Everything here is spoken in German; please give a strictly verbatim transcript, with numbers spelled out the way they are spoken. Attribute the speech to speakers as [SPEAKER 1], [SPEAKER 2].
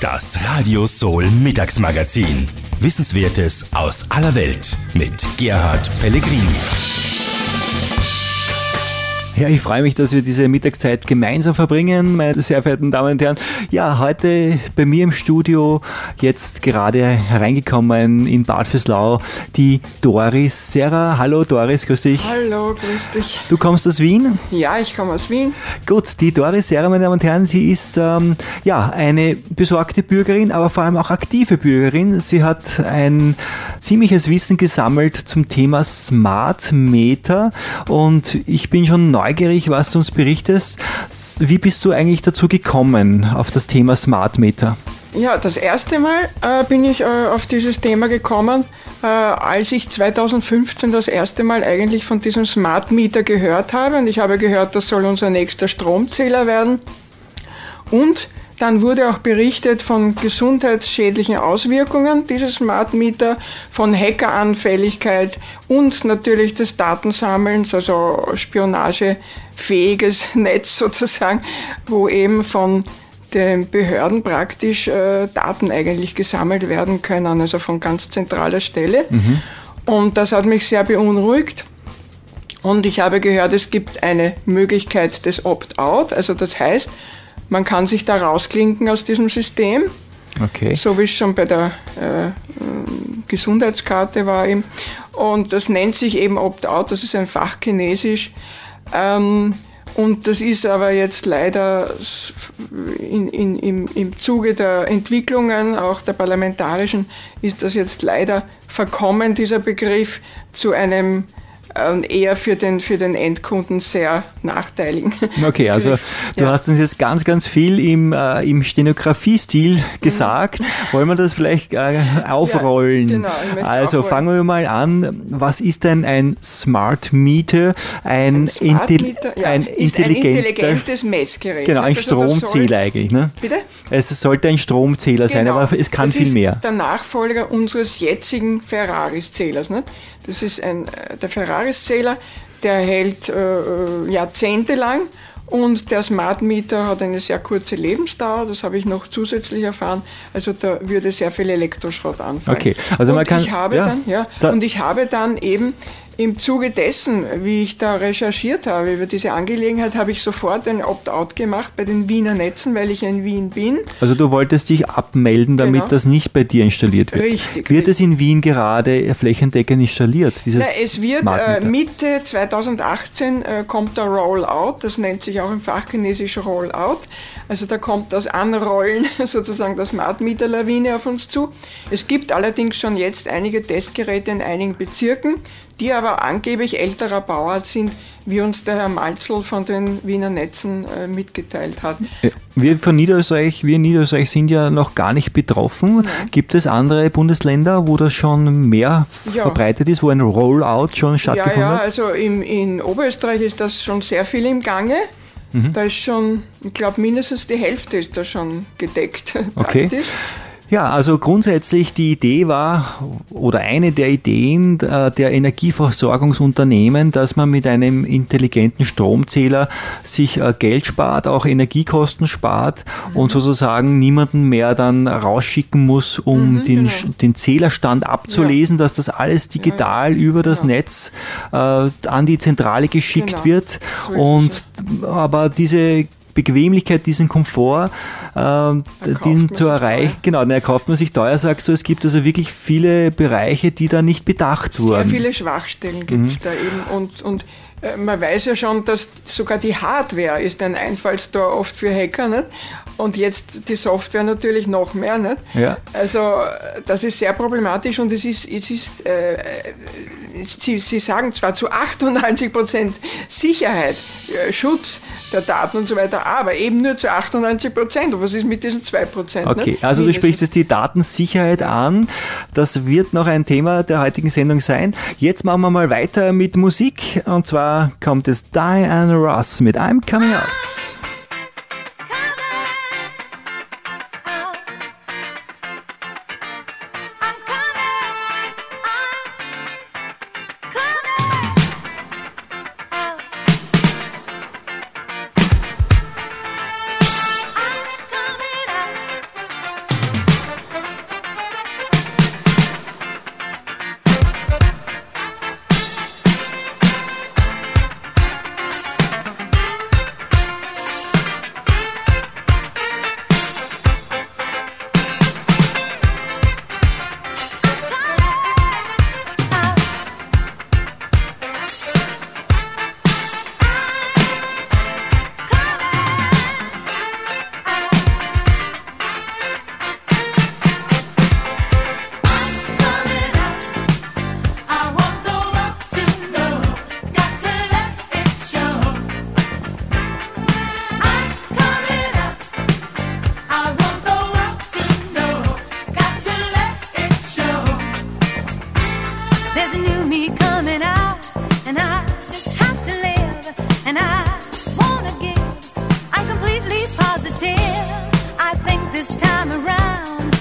[SPEAKER 1] Das Radio Soul Mittagsmagazin. Wissenswertes aus aller Welt mit Gerhard Pellegrini.
[SPEAKER 2] Ja, ich freue mich, dass wir diese Mittagszeit gemeinsam verbringen, meine sehr verehrten Damen und Herren. Ja, heute bei mir im Studio, jetzt gerade hereingekommen in Bad Vöslau, die Doris Serra. Hallo Doris, grüß dich.
[SPEAKER 3] Hallo, grüß dich.
[SPEAKER 2] Du kommst aus Wien?
[SPEAKER 3] Ja, ich komme aus Wien.
[SPEAKER 2] Gut, die Doris Serra, meine Damen und Herren, sie ist ähm, ja eine besorgte Bürgerin, aber vor allem auch aktive Bürgerin. Sie hat ein ziemliches Wissen gesammelt zum Thema Smart Meter und ich bin schon neugierig, was du uns berichtest. Wie bist du eigentlich dazu gekommen auf das Thema Smart Meter?
[SPEAKER 3] Ja, das erste Mal äh, bin ich äh, auf dieses Thema gekommen, äh, als ich zweitausendfünfzehn das erste Mal eigentlich von diesem Smart Meter gehört habe. Und ich habe gehört, das soll unser nächster Stromzähler werden. Und dann wurde auch berichtet von gesundheitsschädlichen Auswirkungen dieses Smart Meter, von Hackeranfälligkeit und natürlich des Datensammelns, also spionagefähiges Netz sozusagen, wo eben von den Behörden praktisch äh, Daten eigentlich gesammelt werden können, also von ganz zentraler Stelle. Mhm. Und das hat mich sehr beunruhigt. Und ich habe gehört, es gibt eine Möglichkeit des Opt-out, also das heißt, man kann sich da rausklinken aus diesem System,
[SPEAKER 2] okay.
[SPEAKER 3] So wie es schon bei der äh, Gesundheitskarte war eben. Und das nennt sich eben Opt-out, das ist ein Fachchinesisch. Ähm, und das ist aber jetzt leider in, in, im, im Zuge der Entwicklungen, auch der parlamentarischen, ist das jetzt leider verkommen, dieser Begriff, zu einem eher für den, für den Endkunden sehr nachteiligen.
[SPEAKER 2] Okay, also du ja. hast uns jetzt ganz, ganz viel im, äh, im Stenografie-Stil gesagt. Mhm. Wollen wir das vielleicht äh, aufrollen? Ja, genau, also aufrollen. Fangen wir mal an. Was ist denn ein Smart Meter? Ein,
[SPEAKER 3] ein, Smart
[SPEAKER 2] Intelli-
[SPEAKER 3] Meter, ja,
[SPEAKER 2] ein,
[SPEAKER 3] ist ein intelligentes Messgerät.
[SPEAKER 2] Genau, ein
[SPEAKER 3] also
[SPEAKER 2] Stromzähler
[SPEAKER 3] soll,
[SPEAKER 2] eigentlich. Ne?
[SPEAKER 3] Bitte?
[SPEAKER 2] Es sollte ein Stromzähler genau. sein, aber es kann
[SPEAKER 3] das
[SPEAKER 2] viel
[SPEAKER 3] ist
[SPEAKER 2] mehr.
[SPEAKER 3] Der Nachfolger unseres jetzigen Ferraris-Zählers. Ne? Das ist ein, der Ferraris-Zähler, der hält äh, jahrzehntelang und der Smart Meter hat eine sehr kurze Lebensdauer, das habe ich noch zusätzlich erfahren, also da würde sehr viel Elektroschrott anfallen.
[SPEAKER 2] Okay, also man
[SPEAKER 3] und
[SPEAKER 2] kann,
[SPEAKER 3] ich habe
[SPEAKER 2] ja,
[SPEAKER 3] dann, ja,
[SPEAKER 2] so.
[SPEAKER 3] und ich habe dann eben im Zuge dessen, wie ich da recherchiert habe über diese Angelegenheit, habe ich sofort ein Opt-out gemacht bei den Wiener Netzen, weil ich in Wien bin.
[SPEAKER 2] Also du wolltest dich abmelden, damit genau. das nicht bei dir installiert wird.
[SPEAKER 3] Richtig.
[SPEAKER 2] Wird
[SPEAKER 3] richtig.
[SPEAKER 2] es in Wien gerade flächendeckend installiert? Dieses
[SPEAKER 3] Na, es wird äh, Mitte zweitausendachtzehn äh, kommt der Rollout, das nennt sich auch im Fachchinesisch Rollout. Also da kommt das Anrollen sozusagen der Smart Meter Lawine auf uns zu. Es gibt allerdings schon jetzt einige Testgeräte in einigen Bezirken, die aber angeblich älterer Bauart sind, wie uns der Herr Malzl von den Wiener Netzen äh, mitgeteilt hat.
[SPEAKER 2] Wir von Niederösterreich, wir in Niederösterreich sind ja noch gar nicht betroffen. Nein. Gibt es andere Bundesländer, wo das schon mehr ja. verbreitet ist, wo ein Rollout schon stattgefunden
[SPEAKER 3] ja, ja,
[SPEAKER 2] hat? Ja,
[SPEAKER 3] also im, in Oberösterreich ist das schon sehr viel im Gange. Mhm. Da ist schon, ich glaube, mindestens die Hälfte ist da schon gedeckt.
[SPEAKER 2] Okay. Praktisch. Ja, also grundsätzlich die Idee war, oder eine der Ideen der Energieversorgungsunternehmen, dass man mit einem intelligenten Stromzähler sich Geld spart, auch Energiekosten spart mhm. und sozusagen niemanden mehr dann rausschicken muss, um mhm, den, genau. den Zählerstand abzulesen, ja. dass das alles digital ja, ja. über das genau. Netz äh, an die Zentrale geschickt genau. wird. So und aber diese Bequemlichkeit, diesen Komfort, äh, den zu erreichen, genau, den erkauft man sich teuer, sagst du, es gibt also wirklich viele Bereiche, die da nicht bedacht wurden.
[SPEAKER 3] Sehr viele Schwachstellen gibt es mhm. da eben und, und äh, man weiß ja schon, dass sogar die Hardware ist ein Einfallstor oft für Hacker, nicht? Und jetzt die Software natürlich noch mehr, nicht?
[SPEAKER 2] Ja.
[SPEAKER 3] Also das ist sehr problematisch und es ist, es ist äh, Sie, Sie sagen zwar zu achtundneunzig Prozent Sicherheit, äh, Schutz der Daten und so weiter, aber eben nur zu achtundneunzig Prozent. Und was ist mit diesen zwei Prozent?
[SPEAKER 2] Okay,
[SPEAKER 3] ne?
[SPEAKER 2] also du sprichst jetzt die Datensicherheit an. Das wird noch ein Thema der heutigen Sendung sein. Jetzt machen wir mal weiter mit Musik. Und zwar kommt es Diana Ross mit I'm Coming Out.
[SPEAKER 4] till I think this time around